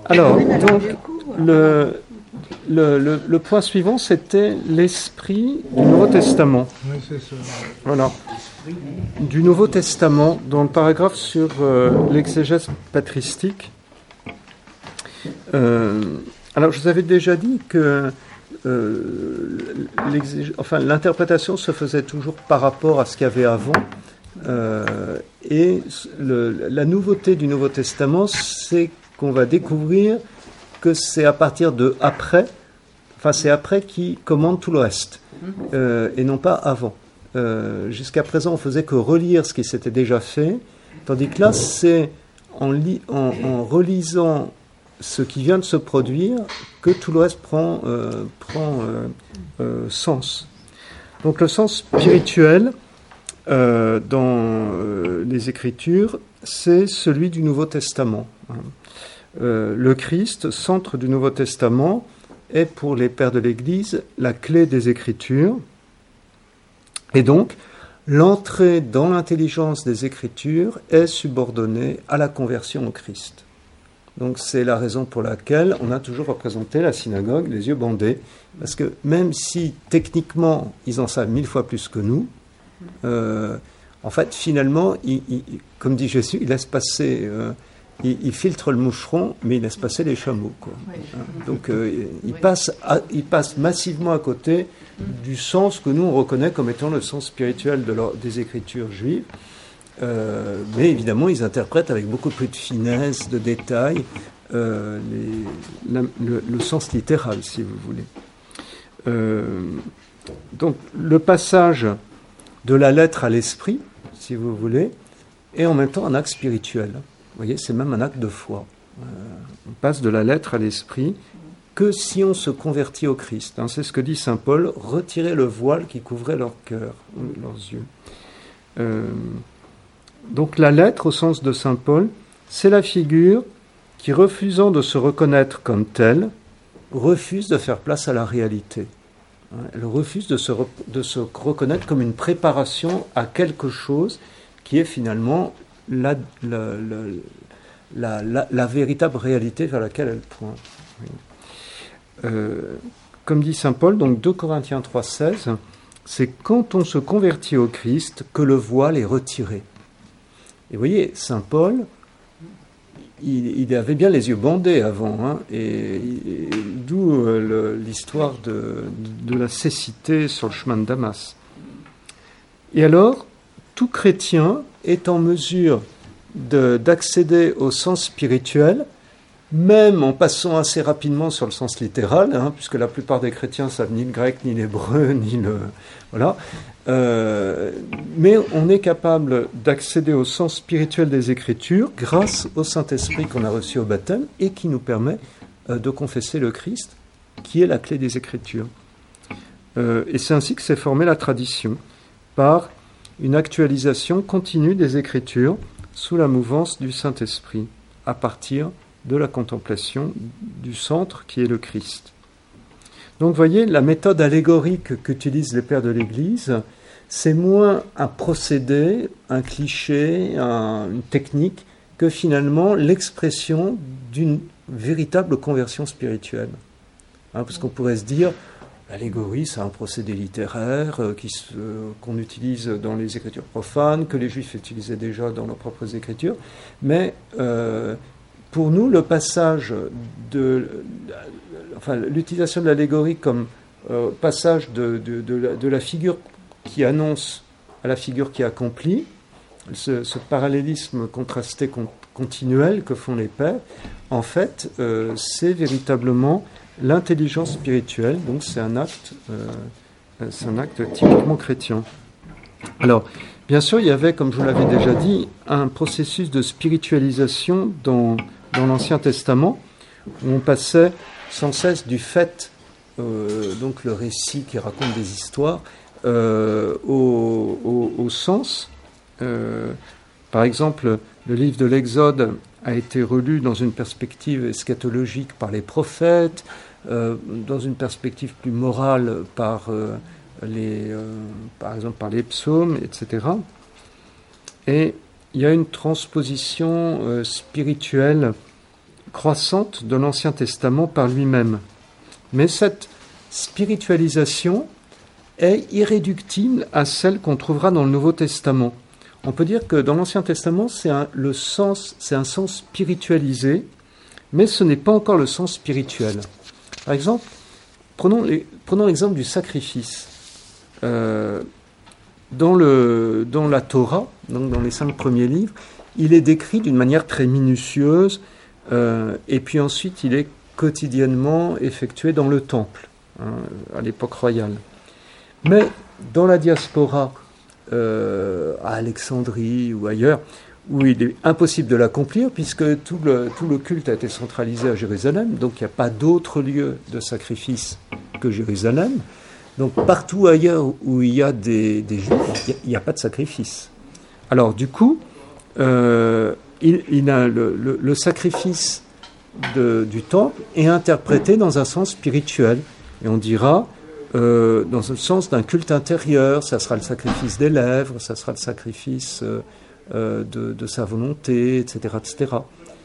Alors, donc, le point suivant, c'était l'esprit du Nouveau Testament. Oui, c'est ça. Voilà. Du Nouveau Testament, dans le paragraphe sur l'exégèse patristique. Alors, je vous avais déjà dit que l'interprétation se faisait toujours par rapport à ce qu'il y avait avant. Et la nouveauté du Nouveau Testament, c'est qu'on va découvrir que c'est à partir de après, c'est après qui commande tout le reste, et non pas avant. Jusqu'à présent, on faisait que relire ce qui s'était déjà fait, tandis que là, c'est en relisant ce qui vient de se produire que tout le reste prend sens. Donc le sens spirituel dans les Écritures, c'est celui du Nouveau Testament. Le Christ, centre du Nouveau Testament, est pour les pères de l'Église la clé des Écritures. Et donc, l'entrée dans l'intelligence des Écritures est subordonnée à la conversion au Christ. Donc c'est la raison pour laquelle on a toujours représenté la synagogue les yeux bandés, parce que même si techniquement ils en savent 1000 fois plus que nous, en fait finalement, comme dit Jésus, il laisse passer, il filtre le moucheron, mais il laisse passer les chameaux, quoi. Oui. Donc il passe massivement à côté du sens que nous on reconnaît comme étant le sens spirituel des Écritures juives. Mais évidemment, ils interprètent avec beaucoup plus de finesse, de détails, le sens littéral, si vous voulez. Donc, le passage de la lettre à l'esprit, si vous voulez, est en même temps un acte spirituel. Vous voyez, c'est même un acte de foi. On passe de la lettre à l'esprit que si on se convertit au Christ. C'est ce que dit saint Paul, retirer le voile qui couvrait leur cœur, leurs yeux. Donc la lettre, au sens de saint Paul, c'est la figure qui, refusant de se reconnaître comme telle, refuse de faire place à la réalité. Elle refuse de se reconnaître comme une préparation à quelque chose qui est finalement la véritable réalité vers laquelle elle pointe. Comme dit saint Paul, donc 2 Corinthiens 3,16, c'est quand on se convertit au Christ que le voile est retiré. Et vous voyez, saint Paul, il avait bien les yeux bandés avant, et d'où l'histoire de la cécité sur le chemin de Damas. Et alors, tout chrétien est en mesure d'accéder au sens spirituel, même en passant assez rapidement sur le sens littéral, puisque la plupart des chrétiens ne savent ni le grec, ni l'hébreu, ni le... Voilà. Mais on est capable d'accéder au sens spirituel des Écritures grâce au Saint-Esprit qu'on a reçu au baptême et qui nous permet de confesser le Christ, qui est la clé des Écritures. Et c'est ainsi que s'est formée la tradition, par une actualisation continue des Écritures sous la mouvance du Saint-Esprit, à partir de la contemplation du centre qui est le Christ. Donc vous voyez, la méthode allégorique qu'utilisent les pères de l'Église, c'est moins un procédé, un cliché, une technique, que finalement l'expression d'une véritable conversion spirituelle. Parce qu'on pourrait se dire, l'allégorie, c'est un procédé littéraire qu'on utilise dans les Écritures profanes, que les Juifs utilisaient déjà dans leurs propres Écritures, mais pour nous, le passage l'utilisation de l'allégorie comme passage de la figure qui annonce à la figure qui accomplit, ce parallélisme contrasté continuel que font les pères, en fait, c'est véritablement l'intelligence spirituelle, donc c'est un acte typiquement chrétien. Alors, bien sûr, il y avait, comme je vous l'avais déjà dit, un processus de spiritualisation dans l'Ancien Testament, où on passait sans cesse du fait, donc le récit qui raconte des histoires, au sens. Par exemple, le livre de l'Exode a été relu dans une perspective eschatologique par les prophètes, dans une perspective plus morale par exemple par les psaumes, etc. Et il y a une transposition spirituelle croissante de l'Ancien Testament par lui-même. Mais cette spiritualisation est irréductible à celle qu'on trouvera dans le Nouveau Testament. On peut dire que dans l'Ancien Testament, c'est un sens spiritualisé, mais ce n'est pas encore le sens spirituel. Par exemple, prenons l'exemple du sacrifice. Dans la Torah, donc dans les 5 premiers livres, il est décrit d'une manière très minutieuse, et puis ensuite il est quotidiennement effectué dans le temple, à l'époque royale. Mais dans la diaspora, à Alexandrie ou ailleurs, où il est impossible de l'accomplir, puisque tout le culte a été centralisé à Jérusalem, donc il n'y a pas d'autre lieu de sacrifice que Jérusalem. Donc partout ailleurs où il y a des Juifs, il n'y a pas de sacrifice. Alors du coup, le sacrifice du temple est interprété dans un sens spirituel. Et on dira, dans le sens d'un culte intérieur, ça sera le sacrifice des lèvres, ça sera le sacrifice de sa volonté, etc. etc.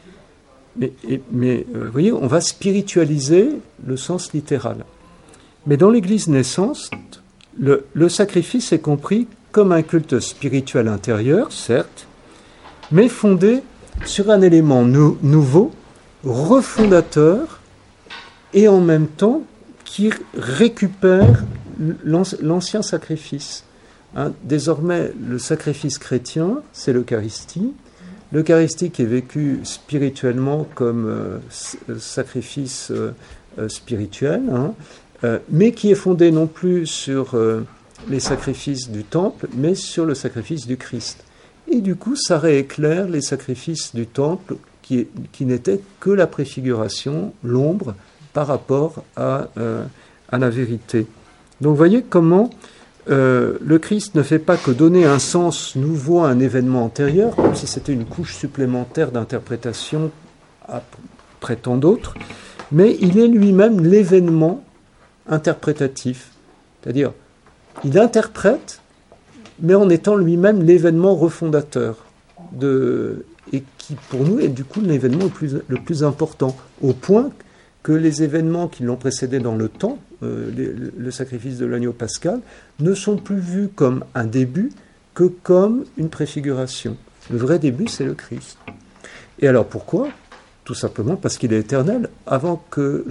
Mais vous voyez, on va spiritualiser le sens littéral. Mais dans l'Église naissante, le sacrifice est compris comme un culte spirituel intérieur, certes, mais fondé sur un élément nouveau, refondateur, et en même temps qui récupère l'ancien sacrifice. Désormais, le sacrifice chrétien, c'est l'Eucharistie. L'Eucharistie qui est vécue spirituellement comme sacrifice spirituel, mais qui est fondé non plus sur les sacrifices du temple, mais sur le sacrifice du Christ. Et du coup, ça rééclaire les sacrifices du temple qui n'étaient que la préfiguration, l'ombre, par rapport à la vérité. Donc vous voyez comment le Christ ne fait pas que donner un sens nouveau à un événement antérieur, comme si c'était une couche supplémentaire d'interprétation après tant d'autres, mais il est lui-même l'événement interprétatif. C'est-à-dire, il interprète, mais en étant lui-même l'événement refondateur, et qui pour nous est du coup l'événement le plus important, au point que les événements qui l'ont précédé dans le temps, le sacrifice de l'agneau pascal, ne sont plus vus comme un début que comme une préfiguration. Le vrai début, c'est le Christ. Et alors pourquoi ? Tout simplement parce qu'il est éternel. Avant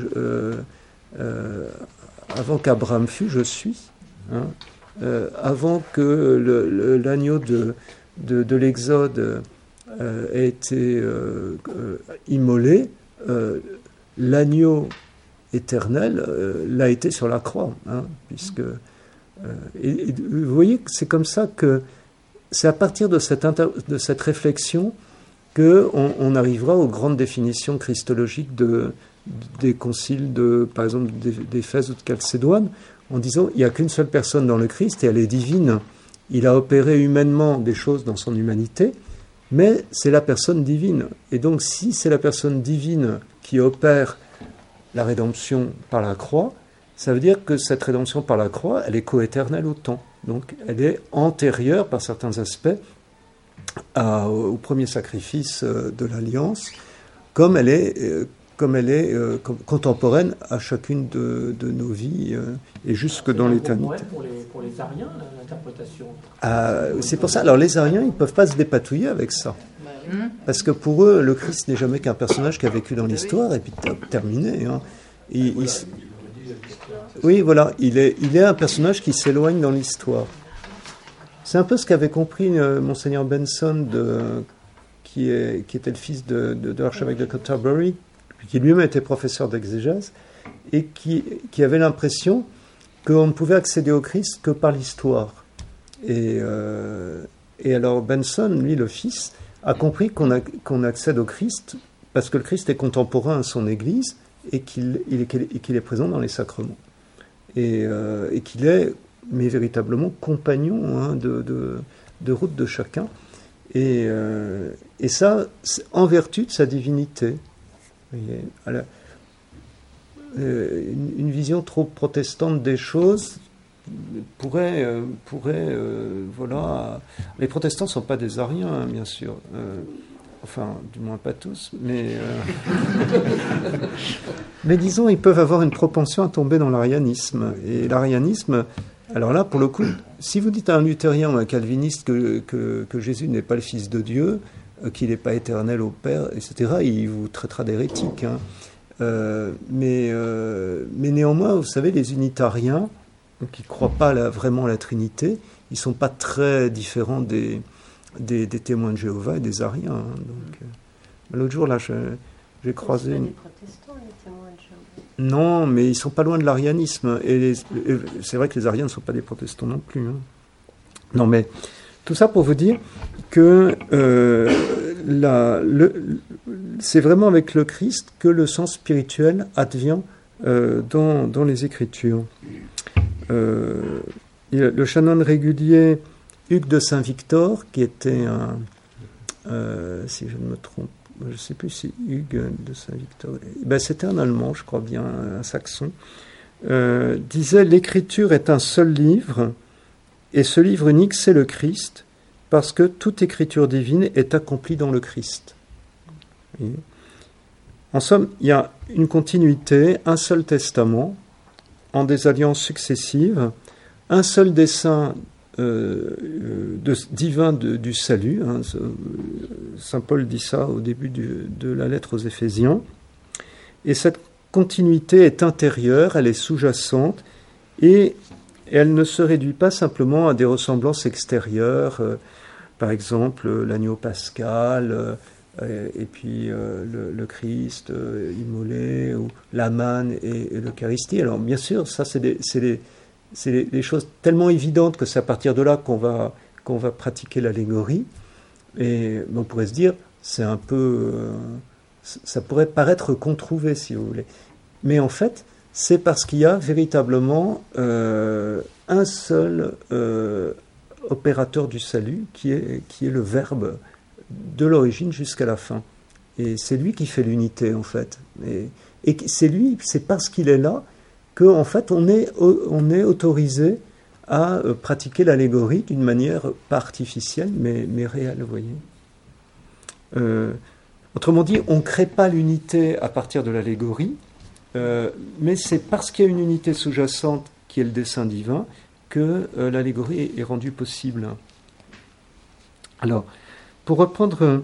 qu'Abraham fût, je suis. Avant que l'agneau de l'Exode ait été immolé, l'agneau éternel l'a été sur la croix, puisque et vous voyez que c'est comme ça que c'est à partir de cette réflexion que on arrivera aux grandes définitions christologiques des conciles par exemple d'Éphèse ou de Chalcédoine, en disant il n'y a qu'une seule personne dans le Christ et elle est divine. Il a opéré humainement des choses dans son humanité, mais c'est la personne divine. Et donc si c'est la personne divine qui opère la rédemption par la croix, ça veut dire que cette rédemption par la croix, elle est coéternelle au temps. Donc elle est antérieure par certains aspects au premier sacrifice de l'Alliance, comme elle est contemporaine à chacune de nos vies et jusque dans l'éternité. Pour les Ariens, l'interprétation. C'est pour ça. Alors les Ariens, ils ne peuvent pas se dépatouiller avec ça. Parce que pour eux, le Christ n'est jamais qu'un personnage qui a vécu dans l'histoire et puis terminé. Oui, voilà, il est un personnage qui s'éloigne dans l'histoire. C'est un peu ce qu'avait compris Monseigneur Benson, qui était le fils de l'archevêque de Canterbury, qui lui-même était professeur d'exégèse, et qui avait l'impression qu'on ne pouvait accéder au Christ que par l'histoire. Et alors Benson, lui, le fils, a compris qu'on accède au Christ parce que le Christ est contemporain à son Église et qu'il est présent dans les sacrements. Et qu'il est, mais véritablement, compagnon de route de chacun. Et ça, en vertu de sa divinité. Vous voyez, une vision trop protestante des choses pourrait voilà. Les protestants ne sont pas des ariens, bien sûr. enfin, du moins pas tous, mais disons, ils peuvent avoir une propension à tomber dans l'arianisme. Et l'arianisme, alors là, pour le coup, si vous dites à un luthérien ou à un calviniste que Jésus n'est pas le Fils de Dieu, qu'il n'est pas éternel au Père, etc., il vous traitera d'hérétique. Hein. Mais néanmoins, vous savez, les unitariens, qui ne croient pas vraiment à la Trinité, ils ne sont pas très différents des témoins de Jéhovah et des ariens. Hein. Donc, l'autre jour, là, j'ai croisé... Des protestants, les témoins de Jéhovah. Non, mais ils ne sont pas loin de l'arianisme. Et c'est vrai que les ariens ne sont pas des protestants non plus. Hein. Non, mais tout ça pour vous dire que c'est vraiment avec le Christ que le sens spirituel advient dans les Écritures. Le chanoine régulier Hugues de Saint-Victor, qui était si je ne me trompe, je ne sais plus si Hugues de Saint-Victor, c'était un Allemand, je crois bien, un Saxon, disait « L'Écriture est un seul livre, et ce livre unique, c'est le Christ, parce que toute écriture divine est accomplie dans le Christ. » En somme, il y a une continuité, un seul testament, en des alliances successives, un seul dessein divin du salut. Hein, Saint Paul dit ça au début de la lettre aux Éphésiens. Et cette continuité est intérieure, elle est sous-jacente, et elle ne se réduit pas simplement à des ressemblances extérieures, par exemple l'agneau pascal, et puis le Christ immolé, ou la manne et l'Eucharistie. Alors bien sûr, ça c'est des choses tellement évidentes que c'est à partir de là qu'on va pratiquer l'allégorie. Et on pourrait se dire, c'est un peu... ça pourrait paraître controuvé, si vous voulez. Mais en fait, c'est parce qu'il y a véritablement un seul opérateur du salut qui est le Verbe de l'origine jusqu'à la fin. Et c'est lui qui fait l'unité, en fait. Et c'est parce qu'il est là qu'en fait, on est autorisé à pratiquer l'allégorie d'une manière pas artificielle, mais réelle, vous voyez. Autrement dit, on ne crée pas l'unité à partir de l'allégorie, mais c'est parce qu'il y a une unité sous-jacente qui est le dessein divin que l'allégorie est rendue possible. Alors, pour reprendre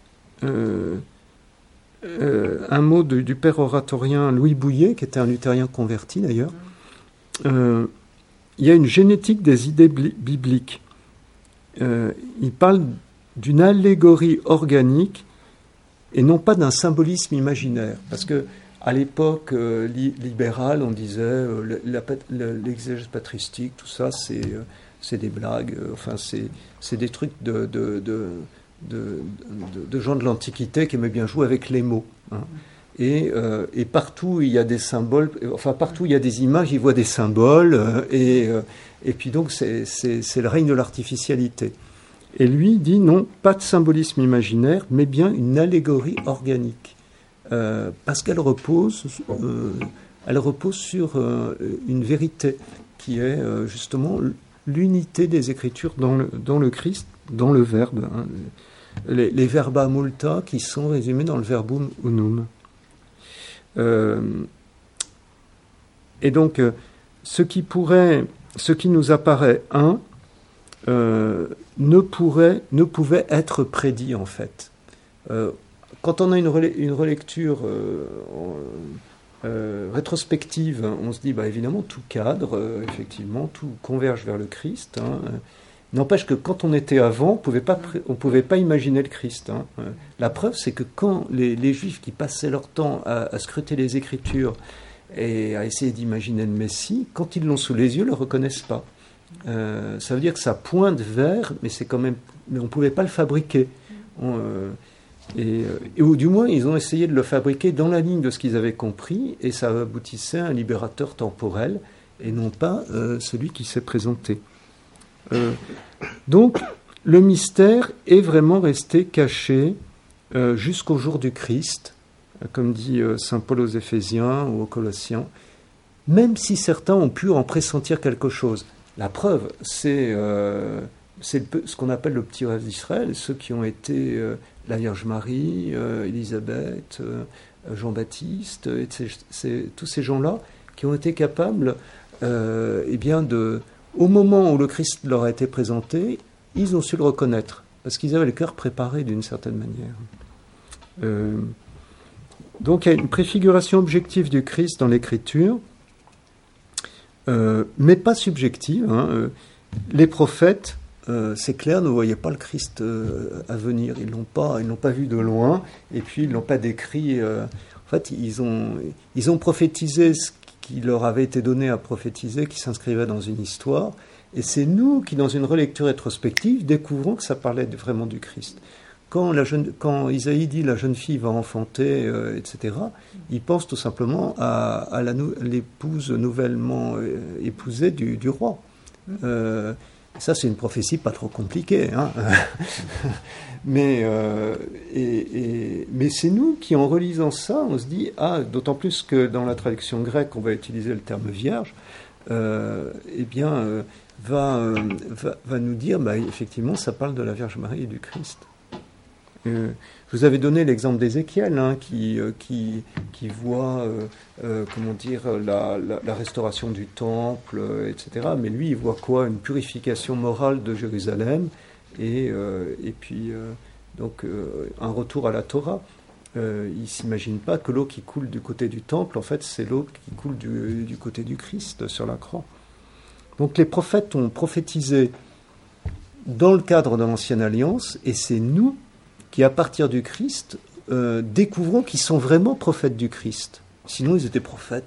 un mot du père oratorien Louis Bouillet, qui était un luthérien converti d'ailleurs, il y a une génétique des idées bibliques. Il parle d'une allégorie organique et non pas d'un symbolisme imaginaire. Parce que à l'époque libérale, on disait l'exégèse patristique, tout ça, c'est des blagues, enfin c'est des trucs de gens de l'Antiquité qui aimaient bien jouer avec les mots. Hein. Et partout il y a des symboles, enfin partout il y a des images, ils voient des symboles, et puis donc c'est le règne de l'artificialité. Et lui dit non, pas de symbolisme imaginaire, mais bien une allégorie organique, parce qu'elle repose sur une vérité qui est justement l'unité des Écritures dans le Christ, dans le Verbe. Hein. Les verba multa qui sont résumés dans le verbum unum. Et donc, ce qui nous apparaît ne pouvait être prédit en fait. Quand on a une relecture rétrospective, on se dit évidemment tout cadre, effectivement, tout converge vers le Christ. Hein. N'empêche que quand on était avant, on pouvait pas imaginer le Christ. Hein. La preuve, c'est que quand les Juifs qui passaient leur temps à scruter les Écritures et à essayer d'imaginer le Messie, quand ils l'ont sous les yeux, ne le reconnaissent pas. Ça veut dire que ça pointe vers, mais on ne pouvait pas le fabriquer. Ou du moins, ils ont essayé de le fabriquer dans la ligne de ce qu'ils avaient compris, et ça aboutissait à un libérateur temporel, et non pas celui qui s'est présenté. Donc, le mystère est vraiment resté caché jusqu'au jour du Christ, comme dit saint Paul aux Éphésiens ou aux Colossiens, même si certains ont pu en pressentir quelque chose. La preuve, c'est ce qu'on appelle le petit rêve d'Israël, ceux qui ont été la Vierge Marie, Élisabeth, Jean-Baptiste, tous ces gens-là qui ont été capables, au moment où le Christ leur a été présenté, ils ont su le reconnaître, parce qu'ils avaient le cœur préparé d'une certaine manière. Donc il y a une préfiguration objective du Christ dans l'Écriture, mais pas subjective. Les prophètes, c'est clair, ne voyaient pas le Christ à venir. Ils l'ont pas vu de loin, et puis ils l'ont pas décrit. En fait, ils ont prophétisé ce qui leur avait été donné à prophétiser, qui s'inscrivait dans une histoire. Et c'est nous qui, dans une relecture rétrospective, découvrons que ça parlait vraiment du Christ. Quand Isaïe dit la jeune fille va enfanter, etc., il pense tout simplement à l'épouse nouvellement épousée du roi. Ça, c'est une prophétie pas trop compliquée. Mais c'est nous qui, en relisant ça, on se dit, d'autant plus que dans la traduction grecque, on va utiliser le terme vierge, va nous dire, effectivement, ça parle de la Vierge Marie et du Christ. Je vous avais donné l'exemple d'Ézéchiel, qui voit, la restauration du temple, etc. Mais lui, il voit quoi? Une purification morale de Jérusalem, et puis un retour à la Torah. Il ne s'imagine pas que l'eau qui coule du côté du temple, en fait, c'est l'eau qui coule du côté du Christ sur la croix. Donc les prophètes ont prophétisé dans le cadre de l'Ancienne Alliance, et c'est nous qui, à partir du Christ, découvrons qu'ils sont vraiment prophètes du Christ. Sinon, ils étaient prophètes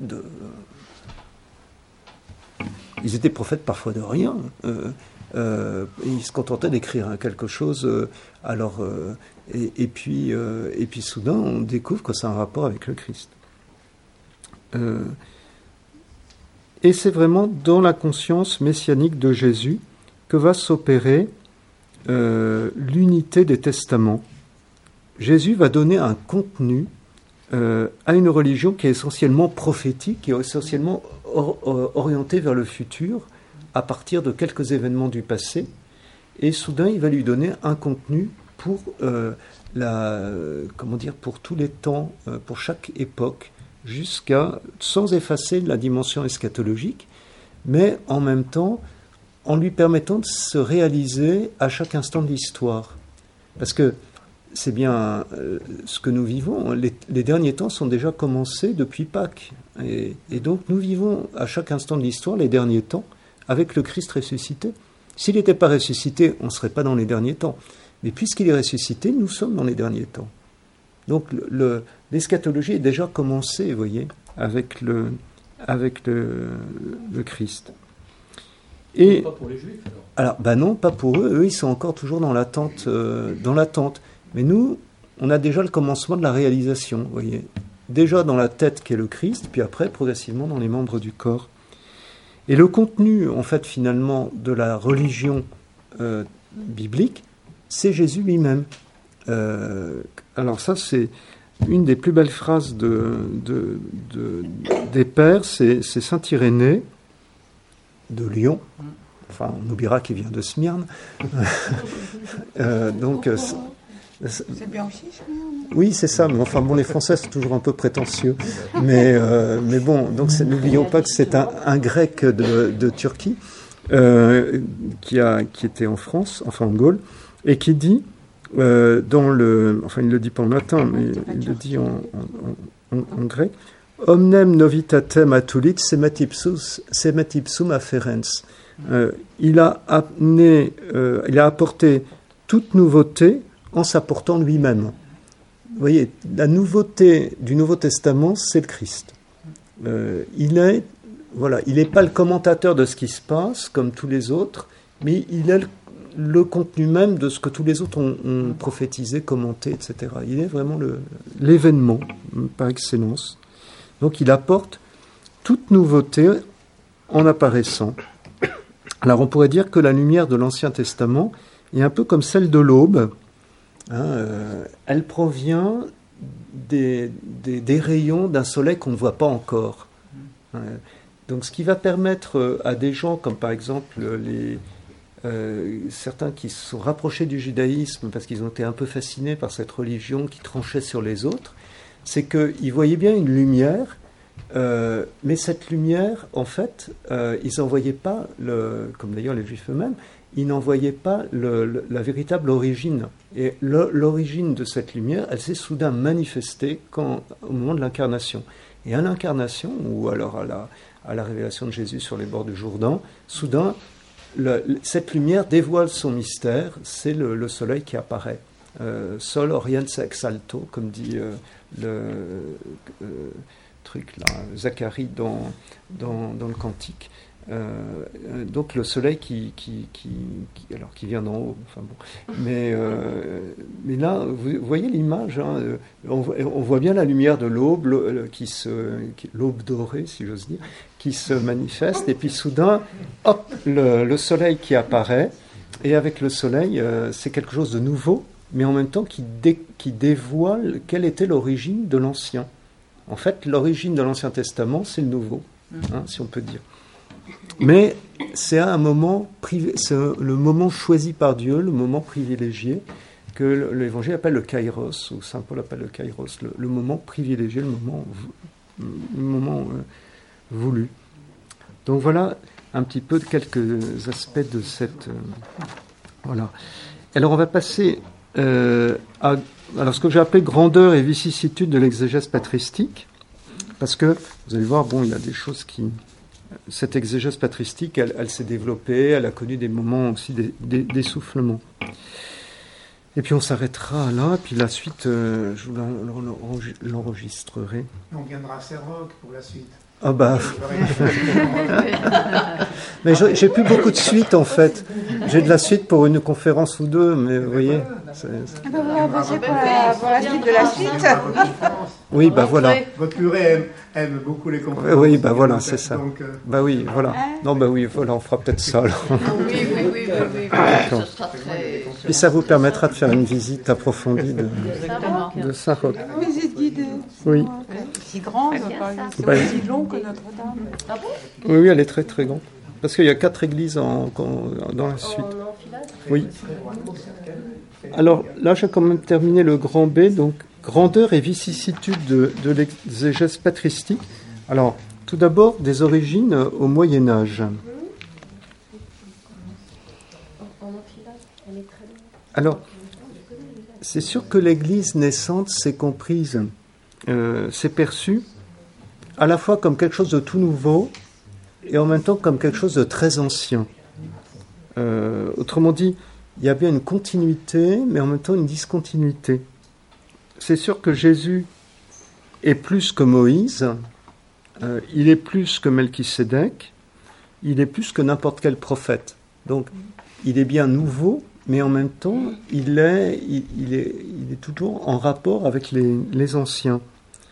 Ils étaient prophètes parfois de rien. Ils se contentaient d'écrire quelque chose. Et puis soudain, on découvre que c'est un rapport avec le Christ. Et c'est vraiment dans la conscience messianique de Jésus que va s'opérer l'unité des testaments. Jésus va donner un contenu à une religion qui est essentiellement prophétique, qui est essentiellement orientée vers le futur à partir de quelques événements du passé. Et soudain, il va lui donner un contenu pour pour tous les temps, pour chaque époque, sans effacer la dimension eschatologique, mais en même temps en lui permettant de se réaliser à chaque instant de l'histoire. Parce que c'est bien ce que nous vivons. Les derniers temps sont déjà commencés depuis Pâques. Et donc nous vivons à chaque instant de l'histoire les derniers temps avec le Christ ressuscité. S'il n'était pas ressuscité, on ne serait pas dans les derniers temps. Mais puisqu'il est ressuscité, nous sommes dans les derniers temps. Donc l'eschatologie est déjà commencée, vous voyez, avec le Christ. Et pas pour les Juifs, alors non, pas pour eux. Eux, ils sont encore toujours dans l'attente. Mais nous, on a déjà le commencement de la réalisation, vous voyez. Déjà dans la tête qu'est le Christ, puis après, progressivement, dans les membres du corps. Et le contenu, en fait, finalement, de la religion biblique, c'est Jésus lui-même. Alors ça, c'est une des plus belles phrases des pères, c'est saint Irénée de Lyon. Enfin, on oubliera qu'il vient de Smyrne. C'est bien aussi, Smyrne. Oui, c'est ça, mais enfin bon, les Français sont toujours un peu prétentieux. Mais bon, donc n'oublions pas que c'est un grec de Turquie qui était en France, enfin en Gaule, et qui dit il ne le dit pas en latin, mais il le dit en grec, omnem novitatem atulit sematipsum afferens. Il a apporté toute nouveauté en s'apportant lui-même. Vous voyez, la nouveauté du Nouveau Testament, c'est le Christ. Il n'est pas le commentateur de ce qui se passe, comme tous les autres, mais il est le contenu même de ce que tous les autres ont prophétisé, commenté, etc. Il est vraiment l'événement par excellence. Donc il apporte toute nouveauté en apparaissant. Alors on pourrait dire que la lumière de l'Ancien Testament est un peu comme celle de l'aube. Elle provient des rayons d'un soleil qu'on ne voit pas encore. Donc ce qui va permettre à des gens comme par exemple certains qui se sont rapprochés du judaïsme parce qu'ils ont été un peu fascinés par cette religion qui tranchait sur les autres, c'est qu'ils voyaient bien une lumière, mais cette lumière, en fait, ils n'en voyaient pas, comme d'ailleurs les Juifs eux-mêmes, ils n'en voyaient pas la véritable origine. Et l'origine de cette lumière, elle s'est soudain manifestée au moment de l'incarnation. Et à l'incarnation, ou alors à la révélation de Jésus sur les bords du Jourdain, soudain, cette lumière dévoile son mystère, c'est le soleil qui apparaît. Sol oriens exalto, comme dit truc là, Zacharie dans le Cantique. Donc le soleil qui vient d'en haut. Enfin bon. Mais là, vous voyez l'image. Hein, on voit bien la lumière de l'aube, l'aube dorée, si j'ose dire, qui se manifeste. Et puis soudain, hop, le soleil qui apparaît. Et avec le soleil, c'est quelque chose de nouveau, mais en même temps qui dévoile quelle était l'origine de l'Ancien. En fait, l'origine de l'Ancien Testament, c'est le Nouveau, hein, si on peut dire. Mais c'est un moment c'est le moment choisi par Dieu, le moment privilégié, que l'Évangile appelle le kairos, ou Saint Paul appelle le kairos, le moment privilégié, le moment voulu. Donc voilà un petit peu quelques aspects de cette... voilà. Alors on va passer à ce que j'ai appelé grandeur et vicissitude de l'exégèse patristique, parce que, vous allez voir, bon, il y a des choses qui... Cette exégèse patristique, elle s'est développée, elle a connu des moments aussi d'essoufflement. Et puis on s'arrêtera là, puis la suite, je vous l'enregistrerai. On viendra à Serroc pour la suite. Ah bah... mais j'ai plus beaucoup de suite en fait. J'ai de la suite pour une conférence ou deux, mais vous voyez... Vous avancez pour la suite de la suite. Oui, bah voilà. Votre curé aime beaucoup les conférences. Oui, bah voilà, c'est ça. Donc, bah oui, voilà. Non, bah oui, voilà, on fera peut-être ça alors. Oui. Ce sera très... Puis ça vous permettra de faire une visite approfondie de Saint-Roch. Visite guidée. Oui. Si grande, c'est Bah, aussi long que Notre-Dame. Oui, elle est très très grande. Parce qu'il y a 4 églises dans la suite. Oui. Alors là, j'ai quand même terminé le grand B, donc grandeur et vicissitude de l'exégèse patristique. Alors, tout d'abord, des origines au Moyen-Âge. Alors, c'est sûr que l'Église naissante s'est comprise, s'est perçue à la fois comme quelque chose de tout nouveau et en même temps comme quelque chose de très ancien. Autrement dit, il y a bien une continuité, mais en même temps une discontinuité. C'est sûr que Jésus est plus que Moïse, il est plus que Melchisédek, il est plus que n'importe quel prophète. Donc, il est bien nouveau, mais en même temps, il est toujours en rapport avec les anciens.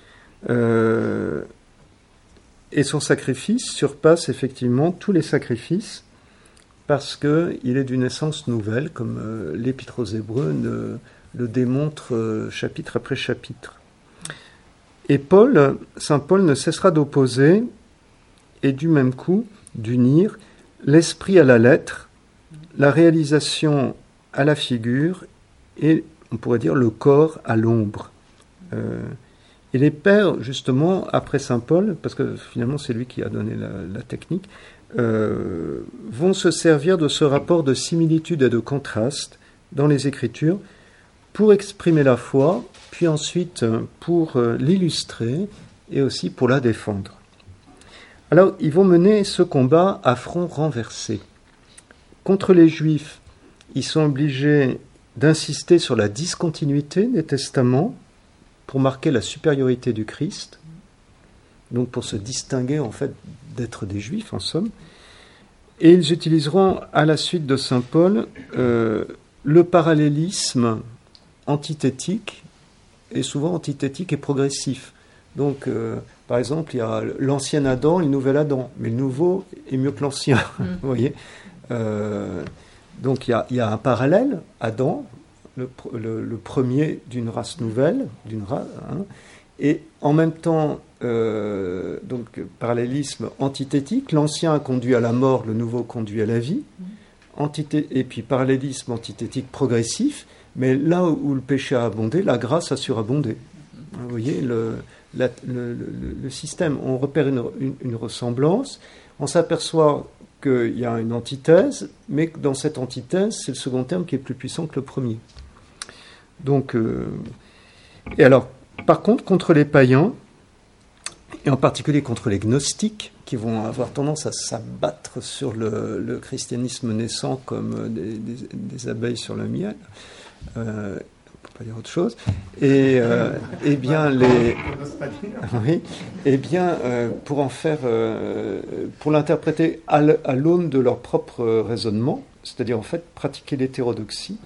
Et son sacrifice surpasse effectivement tous les sacrifices parce qu'il est d'une essence nouvelle, comme l'Épître aux Hébreux le démontre chapitre après chapitre. Et Saint Paul ne cessera d'opposer et du même coup d'unir l'esprit à la lettre, la réalisation à la figure et, on pourrait dire, le corps à l'ombre. Et les pères, justement, après Saint Paul, parce que finalement c'est lui qui a donné la technique, vont se servir de ce rapport de similitude et de contraste dans les Écritures pour exprimer la foi, puis ensuite pour l'illustrer et aussi pour la défendre. Alors, ils vont mener ce combat à front renversé. Contre les Juifs, ils sont obligés d'insister sur la discontinuité des testaments pour marquer la supériorité du Christ, donc pour se distinguer en fait d'être des Juifs en somme. Et ils utiliseront à la suite de Saint Paul le parallélisme antithétique, et souvent antithétique et progressif. Donc, par exemple, il y a l'ancien Adam et le nouvel Adam, mais le nouveau est mieux que l'ancien, vous voyez. Donc, il y a un parallèle, Adam, le premier d'une race nouvelle, et en même temps, donc parallélisme antithétique, l'ancien conduit à la mort, le nouveau conduit à la vie, et puis parallélisme antithétique progressif, mais là où le péché a abondé, la grâce a surabondé. Vous voyez le système, on repère une ressemblance, on s'aperçoit qu'il y a une antithèse, mais que dans cette antithèse, c'est le second terme qui est plus puissant que le premier. Donc, et alors, par contre, contre les païens, et en particulier contre les gnostiques, qui vont avoir tendance à s'abattre sur le christianisme naissant comme des abeilles sur le miel, on ne peut pas dire autre chose, et bien pour en faire, pour l'interpréter à l'aune de leur propre raisonnement, c'est-à-dire en fait pratiquer l'hétérodoxie,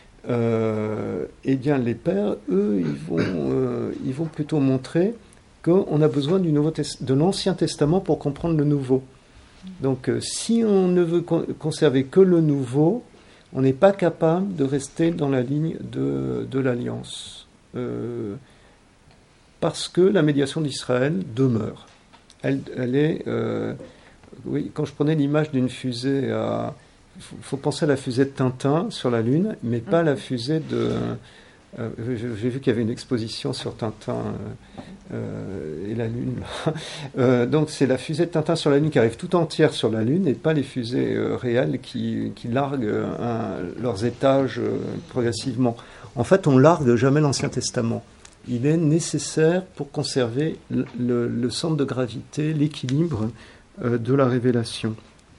bien les pères, eux, ils vont plutôt montrer qu'on a besoin de l'Ancien Testament pour comprendre le Nouveau. Donc, si on ne veut conserver que le Nouveau, on n'est pas capable de rester dans la ligne de l'Alliance. Parce que la médiation d'Israël demeure. Elle est... oui, quand je prenais l'image d'une fusée à... Il faut penser à la fusée de Tintin sur la Lune, mais pas la fusée de... j'ai vu qu'il y avait une exposition sur Tintin et la Lune. Donc c'est la fusée de Tintin sur la Lune qui arrive tout entière sur la Lune et pas les fusées réelles qui larguent leurs étages progressivement. En fait, on largue jamais l'Ancien Testament. Il est nécessaire pour conserver le centre de gravité, l'équilibre de la révélation.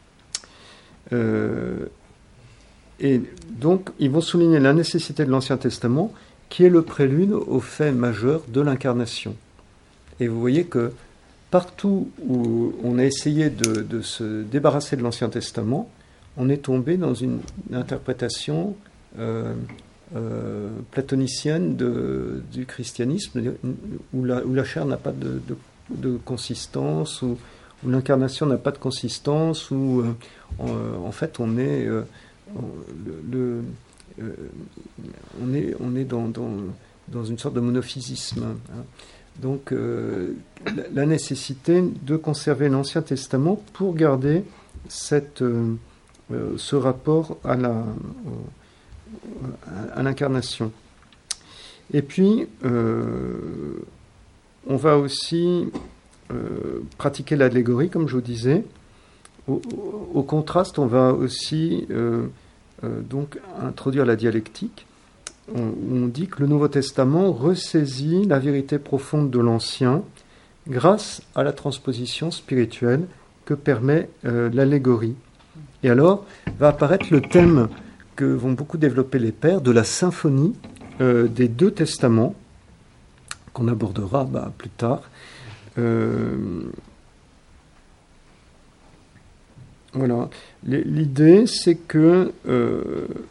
Et donc, ils vont souligner la nécessité de l'Ancien Testament, qui est le prélude au fait majeur de l'incarnation. Et vous voyez que partout où on a essayé de se débarrasser de l'Ancien Testament, on est tombé dans une interprétation platonicienne du christianisme, où la chair n'a pas de consistance, où l'incarnation n'a pas de consistance, où en fait on est... on est dans une sorte de monophysisme. Donc, la nécessité de conserver l'Ancien Testament pour garder ce rapport à l'incarnation. Et puis, on va aussi pratiquer l'allégorie, comme je vous disais. Au contraste, on va aussi donc introduire la dialectique. On dit que le Nouveau Testament ressaisit la vérité profonde de l'Ancien grâce à la transposition spirituelle que permet l'allégorie. Et alors va apparaître le thème que vont beaucoup développer les pères de la symphonie des deux testaments, qu'on abordera plus tard. Voilà. L'idée, c'est que